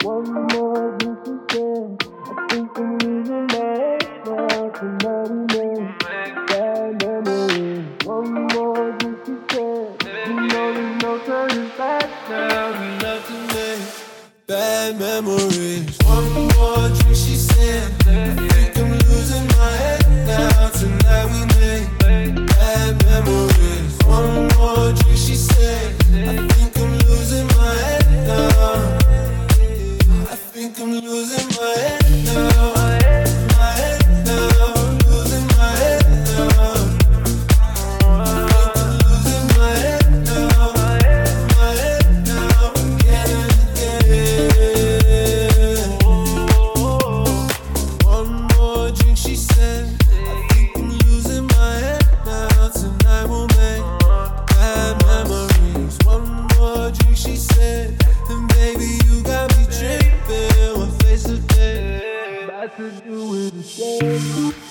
One more drink, she said. I think I'm losing my head now. Tonight we make bad memories. One more drink, she said. You know there's no turning back now. We love to make bad memories. One more drink, she said. I think I'm losing my head now. Tonight we make bad memories. One more drink, she said. I think I'm losing my head now. I think I'm losing my head now. My head now. I'm losing my head now. I think I'm losing my head now. My head now. Again. One more drink, she said. I think I'm losing my head now. Tonight we'll make bad memories. One more drink, she said. And baby, you got me tripping. We're face to face. About to do it again.